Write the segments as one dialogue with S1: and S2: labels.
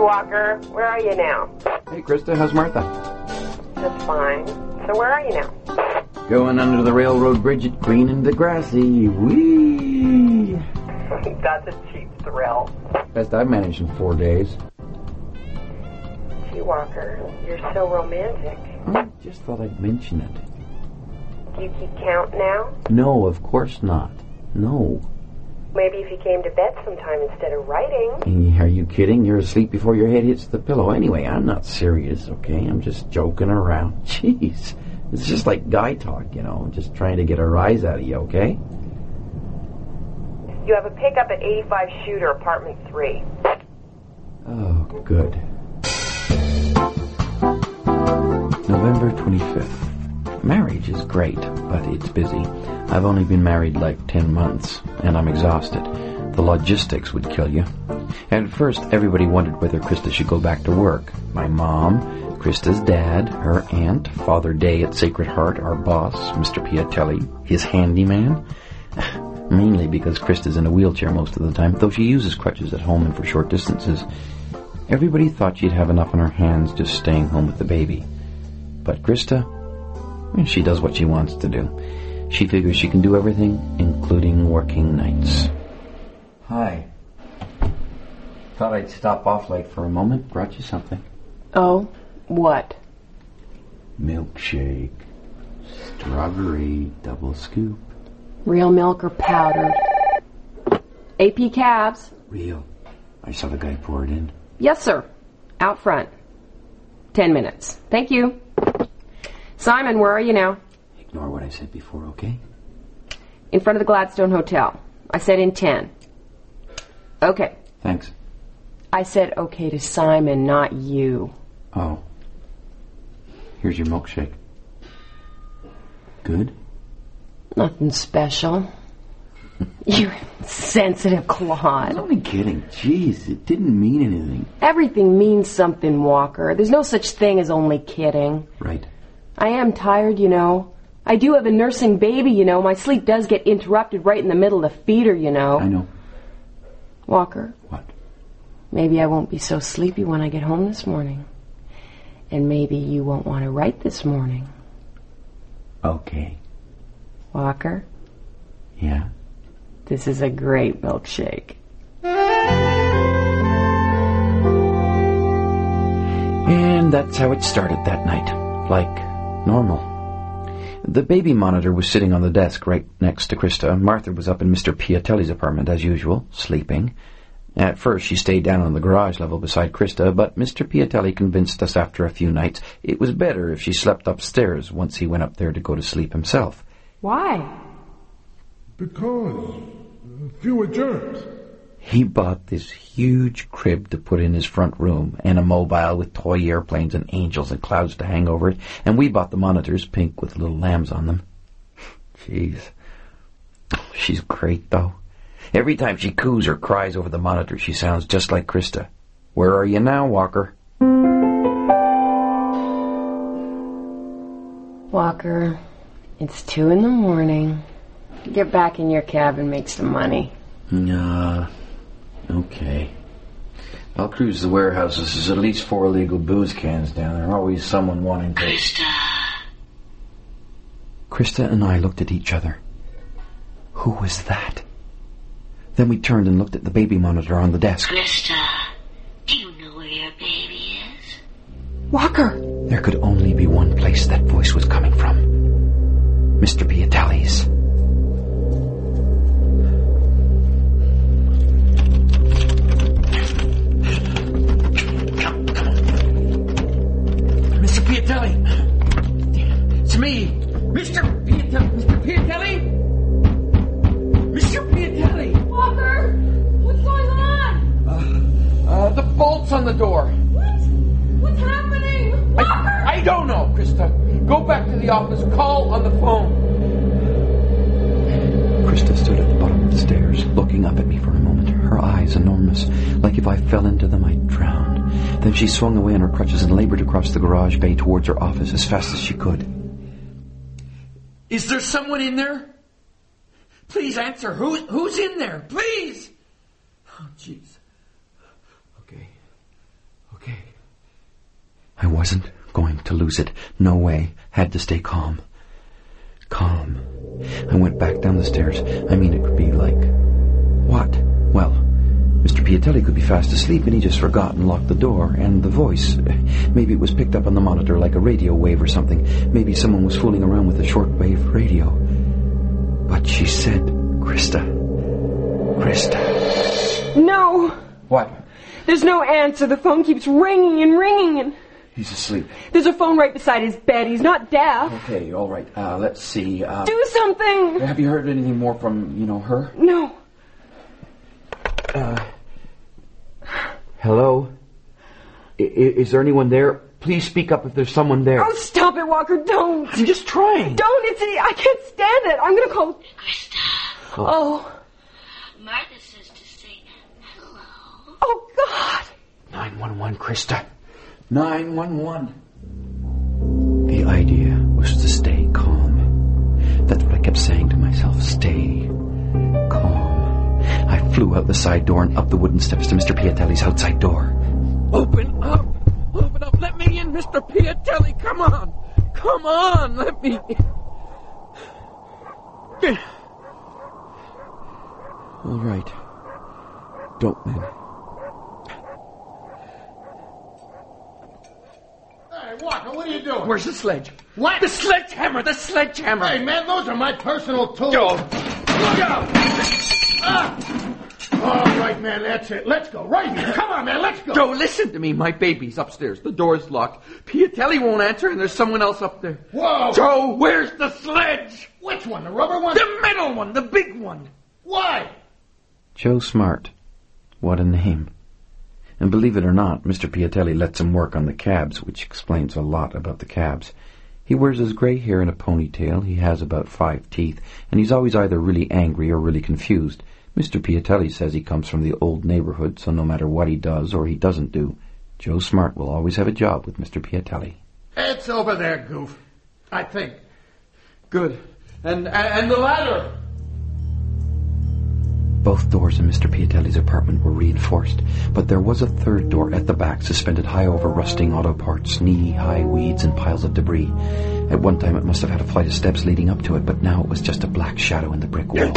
S1: Walker. Where are you now?
S2: Hey, Krista, how's Martha?
S1: Just fine. So where are you now?
S2: Going under the railroad bridge at Green and Degrassi. Whee!
S1: That's a cheap thrill.
S2: Best I've managed in 4 days.
S1: Gee, Walker, you're so romantic.
S2: I just thought I'd mention it.
S1: Do you keep count now?
S2: No, of course not. No.
S1: Maybe if you came to bed sometime instead of writing.
S2: Are you kidding? You're asleep before your head hits the pillow. Anyway, I'm not serious, okay? I'm just joking around. Jeez. It's just like guy talk, you know. Just trying to get a rise out of you, okay?
S1: You have a pickup at 85 Shooter, apartment 3.
S2: Oh, good. November 25th. Marriage is great, but it's busy. I've only been married like 10 months, and I'm exhausted. The logistics would kill you. At first, everybody wondered whether Krista should go back to work. My mom, Krista's dad, her aunt, Father Day at Sacred Heart, our boss, Mr. Piatelli, his handyman. Mainly because Krista's in a wheelchair most of the time, though she uses crutches at home and for short distances. Everybody thought she'd have enough on her hands just staying home with the baby. But Krista, she does what she wants to do. She figures she can do everything, including working nights. Hi. Thought I'd stop off late for a moment. Brought you something.
S3: Oh? What?
S2: Milkshake. Strawberry double scoop.
S3: Real milk or powdered? AP cabs.
S2: Real. I saw the guy pour it in.
S3: Yes, sir. Out front. 10 minutes. Thank you. Simon, where are you now?
S2: Ignore what I said before, okay?
S3: In front of the Gladstone Hotel. I said in 10. Okay.
S2: Thanks.
S3: I said okay to Simon, not you.
S2: Oh. Here's your milkshake. Good?
S3: Nothing special. You sensitive
S2: I
S3: clod.
S2: was only kidding. Jeez, it didn't mean anything.
S3: Everything means something, Walker. There's no such thing as only kidding.
S2: Right.
S3: I am tired, you know. I do have a nursing baby, you know. My sleep does get interrupted right in the middle of the feeder, you know.
S2: I know.
S3: Walker.
S2: What?
S3: Maybe I won't be so sleepy when I get home this morning. And maybe you won't want to write this morning.
S2: Okay.
S3: Walker,
S2: Yeah?
S3: this is a great milkshake.
S2: And that's how it started that night. Like normal. The baby monitor was sitting on the desk right next to Krista. Martha was up in Mr. Piatelli's apartment, as usual, sleeping. At first, she stayed down on the garage level beside Krista, but Mr. Piatelli convinced us after a few nights it was better if she slept upstairs once he went up there to go to sleep himself.
S3: Why?
S4: Because fewer germs.
S2: He bought this huge crib to put in his front room, and a mobile with toy airplanes and angels and clouds to hang over it, and we bought the monitors, pink with little lambs on them. Jeez. She's great, though. Every time she coos or cries over the monitor, she sounds just like Krista. Where are you now, Walker?
S3: Walker, it's 2 a.m. Get back in your cab and make some money.
S2: Okay. I'll cruise the warehouses. There's at least 4 illegal booze cans down there. Always someone wanting to... Krista and I looked at each other. Who was that? Then we turned and looked at the baby monitor on the desk.
S5: Krista, do you know where your baby is?
S3: Walker!
S2: There could only be one place that voice was coming from. Mr. Piatelli's. Mr. Piatelli! It's me! Mr. Piatelli! Mr. Piatelli! Mr. Piatelli!
S3: Walker! What's going on?
S2: The bolt's on the door.
S3: What? What's happening? Walker!
S2: I don't know, Krista. Go back to the office. Call on the phone. Krista stood at the bottom of the stairs, looking up at me for a moment, her eyes enormous, like if I fell into them I'd drown. Then she swung away on her crutches and labored across the garage bay towards her office as fast as she could. Is there someone in there? Please answer. Who's in there? Please! Oh, jeez. Okay. I wasn't going to lose it. No way. Had to stay calm. Calm. I went back down the stairs. I mean, it could be like... What? Well, Mr. Piatelli could be fast asleep and he just forgot and locked the door. And the voice... Maybe it was picked up on the monitor like a radio wave or something. Maybe someone was fooling around with a shortwave radio. But she said, Krista. Krista.
S3: No!
S2: What?
S3: There's no answer. The phone keeps ringing and ringing and...
S2: He's asleep.
S3: There's a phone right beside his bed. He's not deaf.
S2: Okay, all right. Let's see.
S3: Do something!
S2: Have you heard anything more from, her?
S3: No.
S2: Hello? Is there anyone there? Please speak up if there's someone there.
S3: Oh, stop it, Walker. Don't.
S2: I'm just trying.
S3: Don't. I can't stand it. I'm going to call...
S5: Krista.
S3: Oh.
S5: Martha says to say hello.
S3: Oh, God.
S2: 911, Krista. 911. The idea was to stay calm. That's what I kept saying to myself. Stay calm. I flew out the side door and up the wooden steps to Mr. Piatelli's outside door.
S6: Open up! Open up! Let me in, Mr. Piatelli! Come on! Come on! Let me in!
S2: All right. Don't then.
S4: Hey, Walker, what are you doing?
S6: Where's the sledge?
S4: What?
S6: The sledgehammer! The sledgehammer!
S4: Hey, man, those are my personal tools.
S6: Go!
S4: Look out! All right, man, that's it. Let's go. Right here. Come on, man, let's go.
S6: Joe, listen to me. My baby's upstairs. The door's locked. Piatelli won't answer, and there's someone else up there.
S4: Whoa.
S6: Joe, where's the sledge?
S4: Which one, the rubber one?
S6: The middle one, the big one.
S4: Why?
S2: Joe Smart. What a name. And believe it or not, Mr. Piatelli lets him work on the cabs, which explains a lot about the cabs. He wears his grey hair in a ponytail, he has about 5 teeth, and he's always either really angry or really confused. Mr. Piatelli says he comes from the old neighborhood, so no matter what he does or he doesn't do, Joe Smart will always have a job with Mr. Piatelli.
S4: It's over there, Goof. I think.
S6: Good. And the ladder.
S2: Both doors in Mr. Piatelli's apartment were reinforced, but there was a third door at the back, suspended high over rusting auto parts, knee-high weeds, and piles of debris. At one time it must have had a flight of steps leading up to it, but now it was just a black shadow in the brick wall.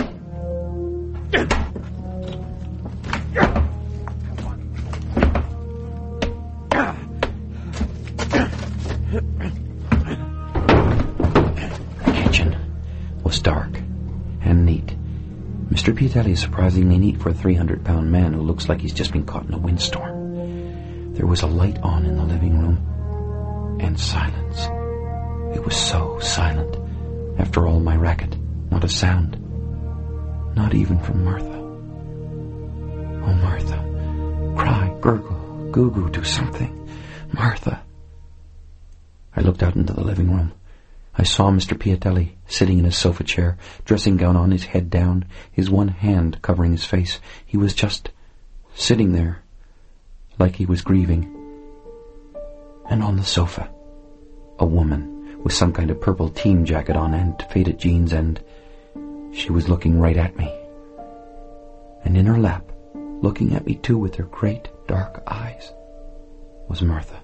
S2: The kitchen was dark and neat. Mr. Piatelli is surprisingly neat for a 300-pound man who looks like he's just been caught in a windstorm. There was a light on in the living room, and silence. It was so silent. After all my racket, not a sound. Not even from Martha. Oh, Martha. Cry, gurgle, goo-goo, do something. Martha. I looked out into the living room. I saw Mr. Piatelli sitting in his sofa chair, dressing gown on, his head down, his one hand covering his face. He was just sitting there, like he was grieving. And on the sofa, a woman with some kind of purple team jacket on and faded jeans, and she was looking right at me. And in her lap, looking at me too with her great dark eyes, was Martha.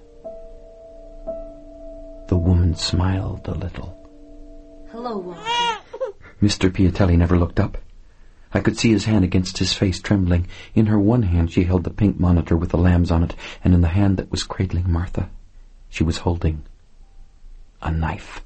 S2: The woman smiled a little.
S5: Hello, Walker.
S2: Mr. Piatelli never looked up. I could see his hand against his face, trembling. In her one hand she held the pink monitor with the lambs on it, and in the hand that was cradling Martha, she was holding a knife.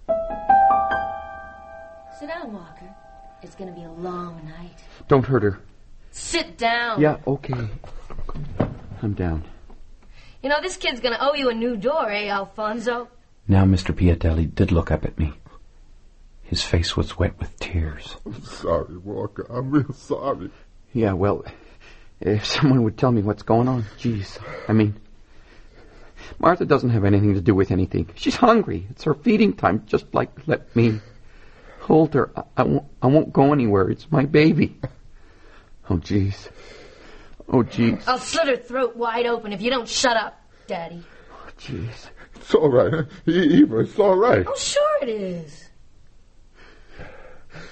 S5: Sit down, Walker. It's going to be a long night.
S2: Don't hurt her.
S5: Sit down.
S2: Yeah, okay. I'm down.
S5: You know, this kid's going to owe you a new door, eh, Alfonso?
S2: Now Mr. Piatelli did look up at me. His face was wet with tears.
S4: I'm sorry, Walker. I'm real sorry.
S2: Yeah, well, if someone would tell me what's going on. Jeez. I mean, Martha doesn't have anything to do with anything. She's hungry. It's her feeding time. Just let me hold her. I won't go anywhere. It's my baby. Oh, jeez. Oh, jeez.
S5: I'll slit her throat wide open if you don't shut up, Daddy.
S2: Oh, jeez.
S4: It's all right, huh? Eva, it's all right.
S5: Oh, sure it is.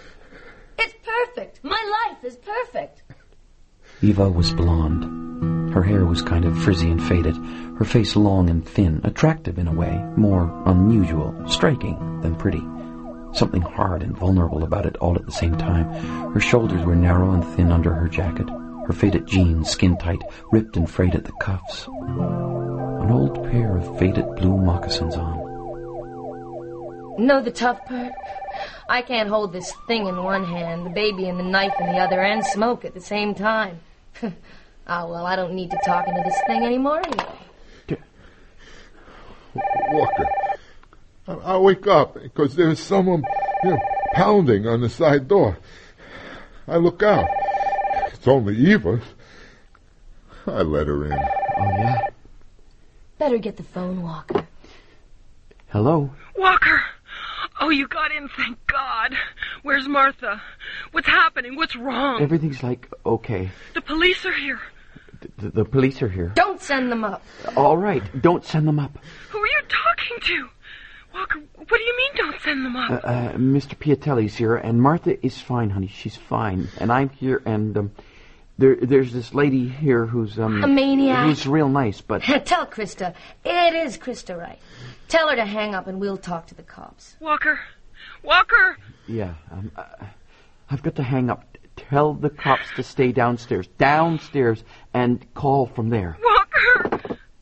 S5: It's perfect. My life is perfect.
S2: Eva was blonde. Her hair was kind of frizzy and faded, her face long and thin, attractive in a way, more unusual, striking than pretty. Something hard and vulnerable about it all at the same time. Her shoulders were narrow and thin under her jacket, her faded jeans skin-tight, ripped and frayed at the cuffs. An old pair of faded blue moccasins on.
S7: Know the tough part? I can't hold this thing in one hand, the baby and the knife in the other, and smoke at the same time. Well, I don't need to talk into this thing anymore anyway.
S8: Walker, I'll wake up because there's someone, pounding on the side door. I look out. It's only Eva. I let her in.
S2: Oh, yeah?
S7: Better get the phone, Walker.
S2: Hello?
S9: Walker! Oh, you got in, thank God. Where's Martha? What's happening? What's wrong?
S2: Everything's okay.
S9: The police are here.
S2: The police are here.
S7: Don't send them up.
S2: All right, don't send them up.
S9: Who are you talking to? Walker, what do you mean don't send them up?
S2: Mr. Piatelli's here, and Martha is fine, honey. She's fine. And I'm here, and, there's this lady here who's,
S7: a maniac?
S2: Who's real nice, but...
S7: Tell Krista. It is Krista, right? Tell her to hang up and we'll talk to the cops.
S9: Walker! Walker!
S2: Yeah, I've got to hang up. Tell the cops to stay downstairs, and call from there.
S9: Walker!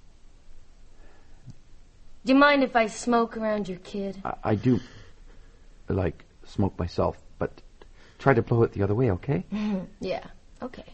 S7: Do you mind if I smoke around your kid?
S2: I do, smoke myself, but try to blow it the other way, okay?
S7: Yeah, okay.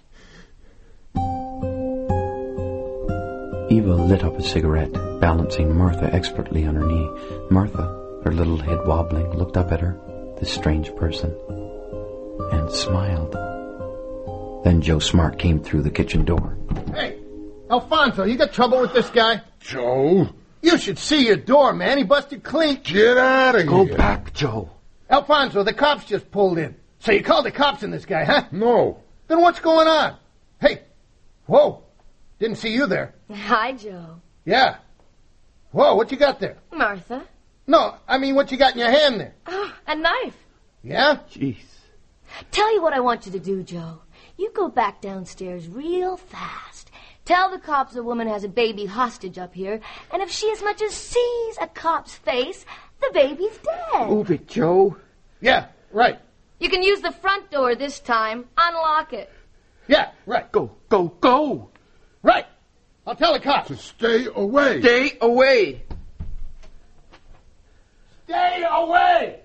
S2: Eva lit up a cigarette, balancing Martha expertly on her knee. Martha, her little head wobbling, looked up at her, this strange person, and smiled. Then Joe Smart came through the kitchen door.
S4: Hey, Alfonso, you got trouble with this guy?
S8: Joe?
S4: You should see your door, man. He busted clean.
S8: Get out of
S2: Go
S8: here.
S2: back, Joe.
S4: Alfonso, the cops just pulled in. So you called the cops on this guy, huh?
S8: No.
S4: Then what's going on? Hey, whoa. Didn't see you there.
S7: Hi, Joe.
S4: Yeah. Whoa, what you got there?
S7: Martha?
S4: No, I mean, what you got in your hand there?
S7: Oh, a knife.
S4: Yeah?
S2: Jeez.
S7: Tell you what I want you to do, Joe. You go back downstairs real fast. Tell the cops a woman has a baby hostage up here, and if she as much as sees a cop's face, the baby's dead.
S2: Move it, Joe.
S4: Yeah, right.
S7: You can use the front door this time. Unlock it.
S4: Yeah, right.
S2: Go, go, go.
S4: Right. I'll tell the cops.
S8: To stay away.
S2: Stay away.
S4: Stay away!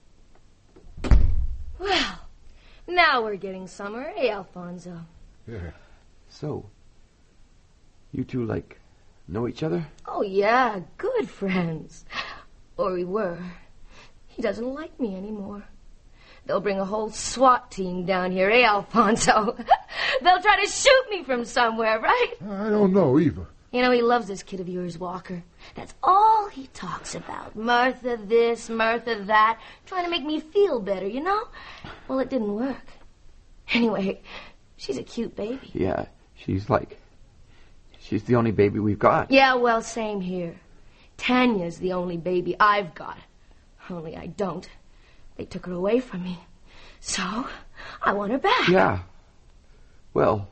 S7: Well, now we're getting somewhere, eh, Alfonso?
S8: Yeah.
S2: So, you two, know each other?
S7: Oh, yeah, good friends. Or we were. He doesn't like me anymore. They'll bring a whole SWAT team down here, eh, Alfonso? They'll try to shoot me from somewhere, right?
S8: I don't know, Eva.
S7: You know, he loves this kid of yours, Walker. That's all he talks about. Martha this, Martha that. Trying to make me feel better, you know? Well, it didn't work. Anyway, she's a cute baby.
S2: Yeah, she's the only baby we've got.
S7: Yeah, well, same here. Tanya's the only baby I've got. Only I don't. They took her away from me. So, I want her back.
S2: Yeah. Well,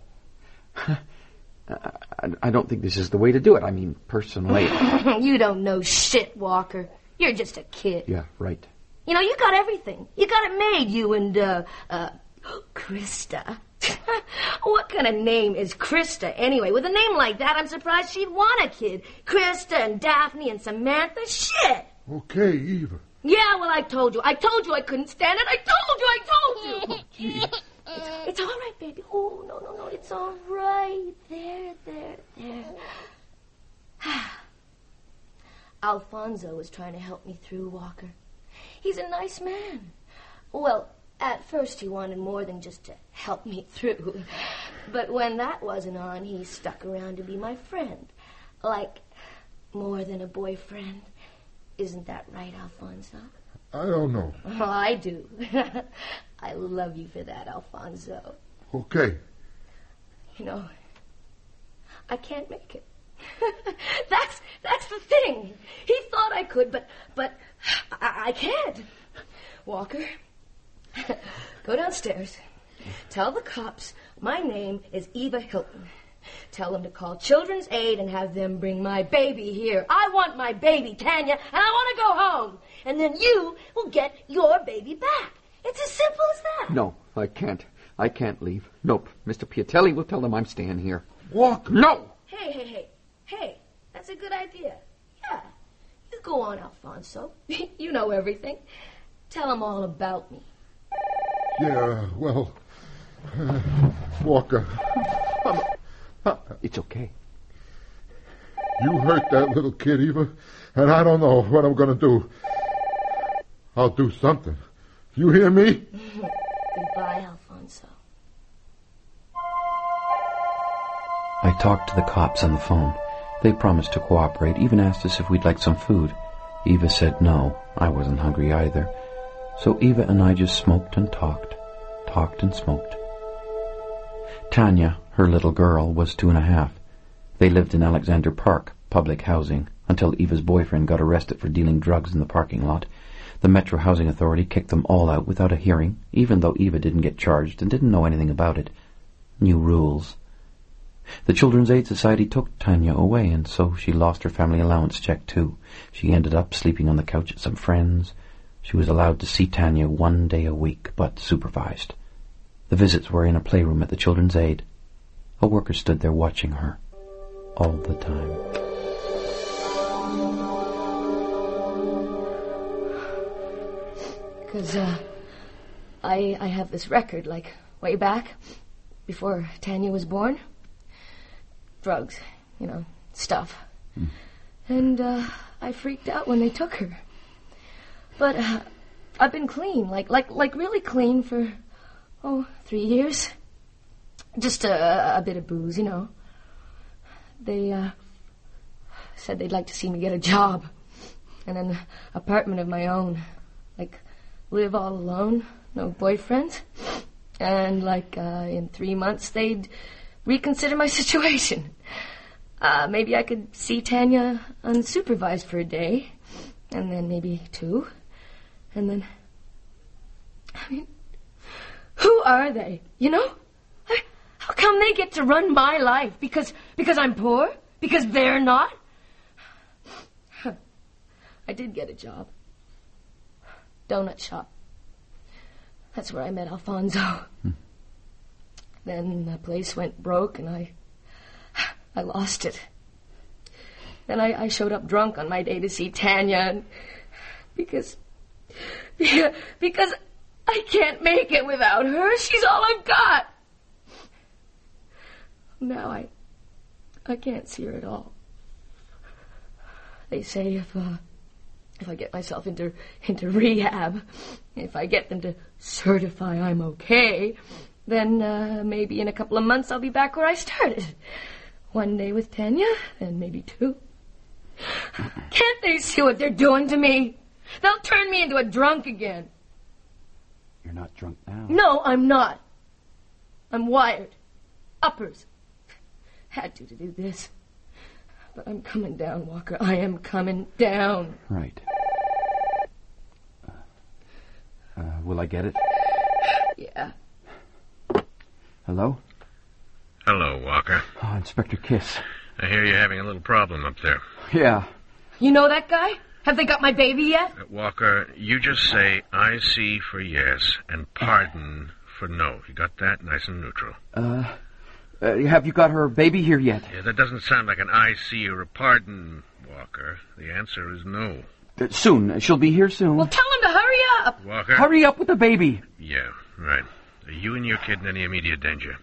S2: I don't think this is the way to do it. I mean, personally.
S7: You don't know shit, Walker. You're just a kid.
S2: Yeah, right.
S7: You know, you got everything. You got it made, you and, Krista. What kind of name is Krista, anyway? With a name like that, I'm surprised she'd want a kid. Krista and Daphne and Samantha, shit.
S8: Okay, Eva.
S7: Yeah, well, I told you I couldn't stand it. I told you. It's all right, baby. Oh, no, it's all right. There. Alfonso was trying to help me through, Walker. He's a nice man. Well, at first he wanted more than just to help me through. But when that wasn't on, he stuck around to be my friend. Like, more than a boyfriend. Isn't that right, Alfonso?
S8: I don't know.
S7: Oh, I do. I love you for that, Alfonso.
S8: Okay.
S7: You know, I can't make it. That's the thing. He thought I could, but I can't. Walker, go downstairs. Tell the cops my name is Eva Hilton. Tell them to call Children's Aid and have them bring my baby here. I want my baby, Tanya, and I want to go home. And then you will get your baby back. It's as simple as that.
S6: No, I can't. I can't leave. Nope. Mr. Piatelli will tell them I'm staying here.
S8: Walker!
S6: No!
S7: Hey, that's a good idea. Yeah, you go on, Alfonso. You know everything. Tell them all about me.
S8: Yeah, well, Walker,
S6: It's okay.
S8: you hurt that little kid, Eva, and I don't know what I'm going to do. I'll do something. You hear me?
S7: Goodbye, Alfonso.
S2: I talked to the cops on the phone. They promised to cooperate, even asked us if we'd like some food. Eva said no. I wasn't hungry either. So Eva and I just smoked and talked and smoked. Tanya, her little girl, was 2.5. They lived in Alexander Park, public housing, until Eva's boyfriend got arrested for dealing drugs in the parking lot. The Metro Housing Authority kicked them all out without a hearing, even though Eva didn't get charged and didn't know anything about it. New rules. The Children's Aid Society took Tanya away, and so she lost her family allowance check too. She ended up sleeping on the couch at some friends. She was allowed to see Tanya 1 day a week, but supervised. The visits were in a playroom at the Children's Aid. A worker stood there watching her all the time.
S7: Because, I have this record, like, way back, before Tanya was born. Drugs, stuff. And, I freaked out when they took her. But, I've been clean, like really clean for, 3 years. Just a bit of booze, They, said they'd like to see me get a job. And an apartment of my own. Like, live all alone, no boyfriend. And, in 3 months, they'd reconsider my situation. Maybe I could see Tanya unsupervised for a day. And then maybe 2. And then... who are they, How come they get to run my life? Because I'm poor? Because they're not? I did get a job. Donut shop. That's where I met Alfonso. Then the place went broke and I lost it. Then I showed up drunk on my day to see Tanya and because I can't make it without her. She's all I've got. Now I can't see her at all. They say if I get myself into rehab, if I get them to certify I'm okay, then maybe in a couple of months I'll be back where I started. 1 day with Tanya, then maybe 2. Can't they see what they're doing to me? They'll turn me into a drunk again.
S2: You're not drunk now.
S7: No, I'm not. I'm wired. Uppers. Had to do this. But I'm coming down, Walker. I am coming down.
S2: Right. Will I get it?
S7: Yeah.
S2: Hello?
S10: Hello, Walker.
S2: Oh, Inspector Kiss.
S10: I hear you're having a little problem up there.
S2: Yeah.
S7: You know that guy? Have they got my baby yet?
S10: Walker, you just say I see for yes and pardon for no. You got that? Nice and neutral.
S6: Have you got her baby here yet?
S10: Yeah, that doesn't sound like an I see or a pardon, Walker. The answer is no.
S6: Soon. She'll be here soon.
S7: Well, tell him to hurry up.
S10: Walker?
S6: Hurry up with the baby.
S10: Yeah, right. Are you and your kid in any immediate danger?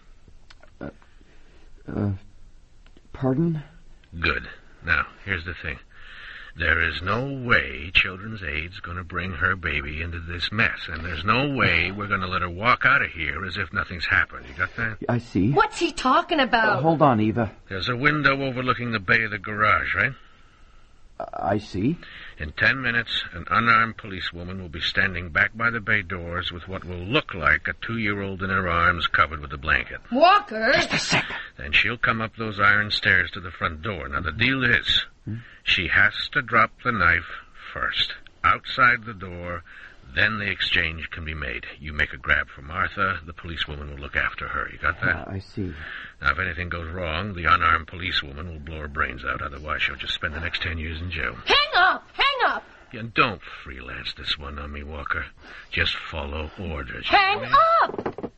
S6: Pardon?
S10: Good. Now, here's the thing. There is no way Children's Aid's going to bring her baby into this mess, and there's no way we're going to let her walk out of here as if nothing's happened. You got that?
S6: I see.
S7: What's he talking about?
S6: Hold on, Eva.
S10: There's a window overlooking the bay of the garage, right?
S6: I see.
S10: In 10 minutes, an unarmed policewoman will be standing back by the bay doors with what will look like a 2-year-old in her arms covered with a blanket.
S7: Walker!
S6: Just a second.
S10: Then she'll come up those iron stairs to the front door. Now, the deal is, she has to drop the knife first, outside the door, Then the exchange can be made. You make a grab for Martha, the policewoman will look after her. You got that?
S2: I see.
S10: Now, if anything goes wrong, the unarmed policewoman will blow her brains out. Otherwise, she'll just spend the next 10 years in jail.
S7: Hang up! Hang up!
S10: Yeah, don't freelance this one on me, Walker. Just follow orders.
S7: Hang up!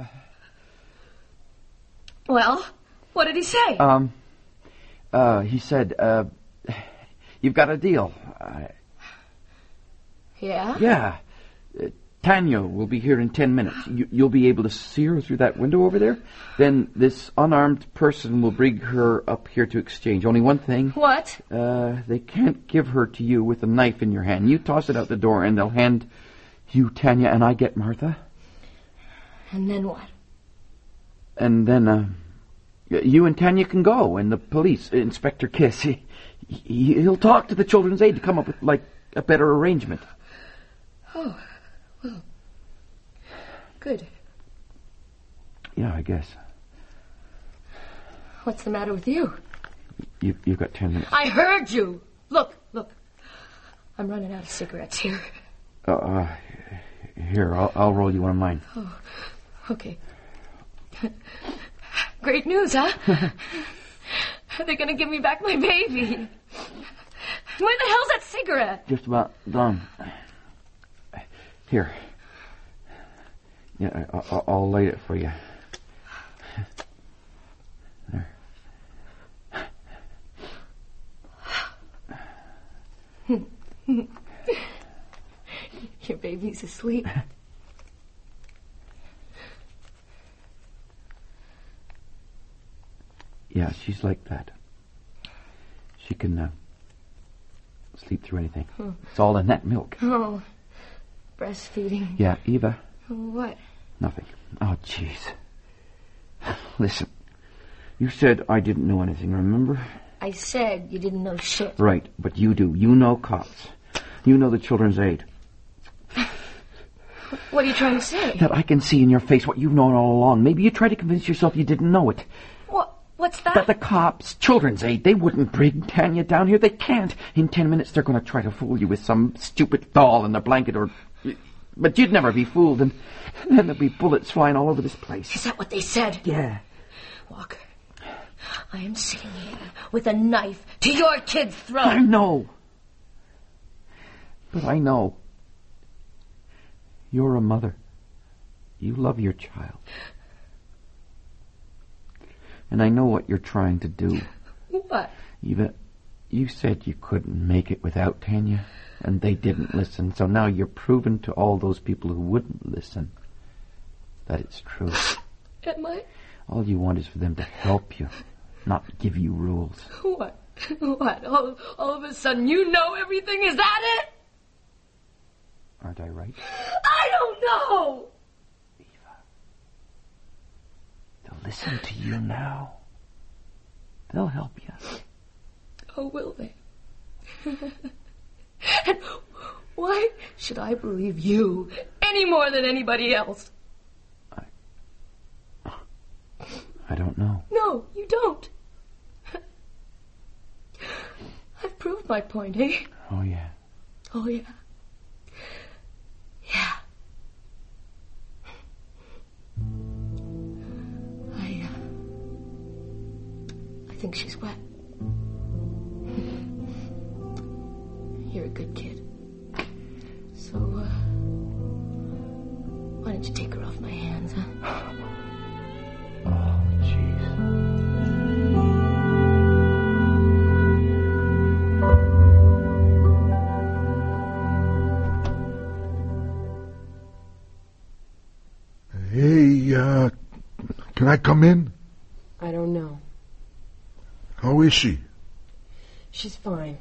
S7: Well, what did he say?
S2: He said, you've got a deal.
S7: Yeah?
S2: Yeah. Tanya will be here in 10 minutes. You'll be able to see her through that window over there. Then this unarmed person will bring her up here to exchange. Only one thing.
S7: What?
S2: They can't give her to you with a knife in your hand. You toss it out the door and they'll hand you Tanya and I get Martha.
S7: And then what?
S2: And then, you and Tanya can go, and the police, Inspector Kiss, he'll talk to the Children's Aid to come up with, like, a better arrangement.
S7: Oh, well, good.
S2: Yeah, I guess.
S7: What's the matter with you?
S2: You've got 10 minutes.
S7: I heard you. Look. I'm running out of cigarettes here.
S2: Here, I'll roll you one of mine.
S7: Oh, okay. Great news, huh? They're going to give me back my baby. Where the hell's that cigarette?
S2: Just about done. Here. Yeah, I'll light it for you. There.
S7: Your baby's asleep.
S2: Yeah, she's like that. She can sleep through anything.
S7: Oh.
S2: It's all in that milk.
S7: Oh, breastfeeding.
S2: Yeah, Eva.
S7: What?
S2: Nothing. Oh, jeez. Listen, you said I didn't know anything, remember?
S7: I said you didn't know shit.
S2: Right, but you do. You know cops. You know the Children's Aid.
S7: What are you trying to say?
S2: That I can see in your face what you've known all along. Maybe you try to convince yourself you didn't know it.
S7: What's that?
S2: That the cops, Children's Aid, they wouldn't bring Tanya down here. They can't. In 10 minutes, they're going to try to fool you with some stupid doll in a blanket or... But you'd never be fooled, and then there'd be bullets flying all over this place.
S7: Is that what they said?
S2: Yeah.
S7: Walker, I am sitting here with a knife to your kid's throat.
S2: I know. But I know. You're a mother. You love your child. And I know what you're trying to do.
S7: What?
S2: Eva, you said you couldn't make it without Tanya, and they didn't listen. So now you're proving to all those people who wouldn't listen that it's true.
S7: Am I?
S2: All you want is for them to help you, not give you rules.
S7: What? What? All of a sudden you know everything? Is that it?
S2: Aren't I right?
S7: I don't know!
S2: They'll listen to you now. They'll help you.
S7: Oh, will they? And why should I believe you any more than anybody else?
S2: I don't know.
S7: No, you don't. I've proved my point, eh?
S2: Oh, yeah.
S7: Oh, yeah. Yeah. I think she's wet. You're a good kid. So, why don't you take her off my hands, huh?
S2: Oh, jeez.
S8: Hey, can I come in?
S3: I don't know.
S8: How is she?
S3: She's fine.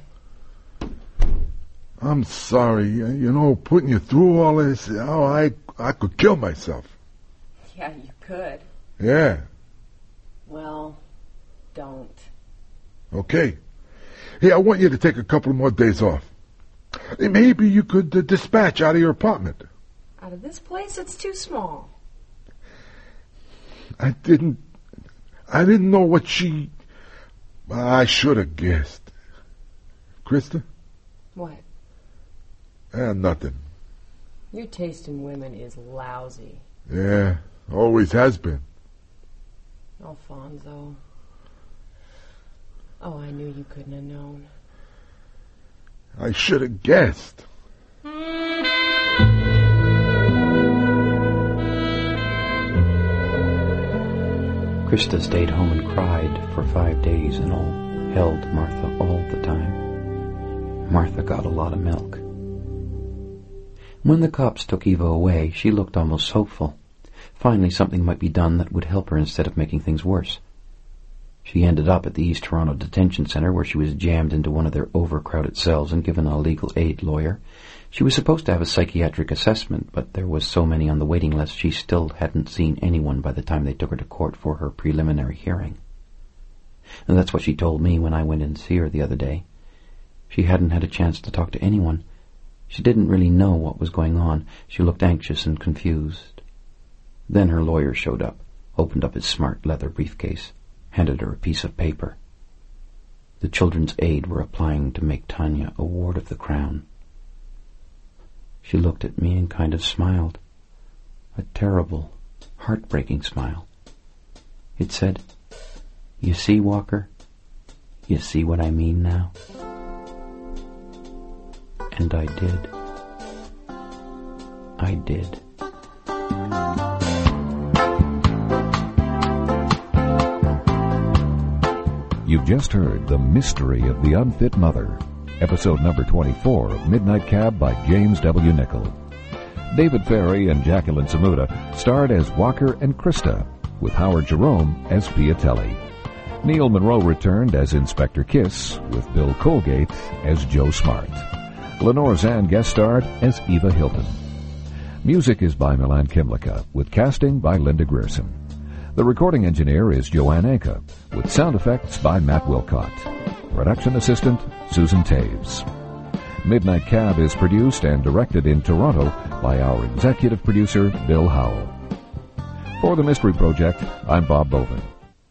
S8: I'm sorry. Putting you through all this, I could kill myself.
S3: Yeah, you could.
S8: Yeah.
S3: Well, don't.
S8: Okay. Hey, I want you to take a couple more days off. Maybe you could dispatch out of your apartment.
S3: Out of this place, it's too small.
S8: I didn't know what she... I should have guessed. Krista?
S3: What?
S8: Nothing.
S3: Your taste in women is lousy.
S8: Yeah, always has been.
S3: Alfonso. Oh, I knew you couldn't have known.
S8: I should have guessed.
S2: Krista stayed home and cried for 5 days in all, held Martha all the time. Martha got a lot of milk. When the cops took Eva away, she looked almost hopeful. Finally, something might be done that would help her instead of making things worse. She ended up at the East Toronto Detention Centre, where she was jammed into one of their overcrowded cells and given a legal aid lawyer. She was supposed to have a psychiatric assessment, but there was so many on the waiting list she still hadn't seen anyone by the time they took her to court for her preliminary hearing. And that's what she told me when I went in to see her the other day. She hadn't had a chance to talk to anyone. She didn't really know what was going on. She looked anxious and confused. Then her lawyer showed up, opened up his smart leather briefcase, handed her a piece of paper. The Children's Aid were applying to make Tanya a ward of the Crown. She looked at me and kind of smiled. A terrible, heartbreaking smile. It said, "You see, Walker? You see what I mean now?" And I did. I did.
S11: You've just heard The Mystery of the Unfit Mother, episode number 24 of Midnight Cab by James W. Nichol. David Ferry and Jacqueline Samuda starred as Walker and Krista, with Howard Jerome as Piatelli. Neil Monroe returned as Inspector Kiss, with Bill Colgate as Joe Smart. Lenore Zann guest starred as Eva Hilton. Music is by Milan Kimlicka, with casting by Linda Grierson. The recording engineer is Joanne Anka, with sound effects by Matt Wilcott. Production assistant, Susan Taves. Midnight Cab is produced and directed in Toronto by our executive producer, Bill Howell. For the Mystery Project, I'm Bob Bovin.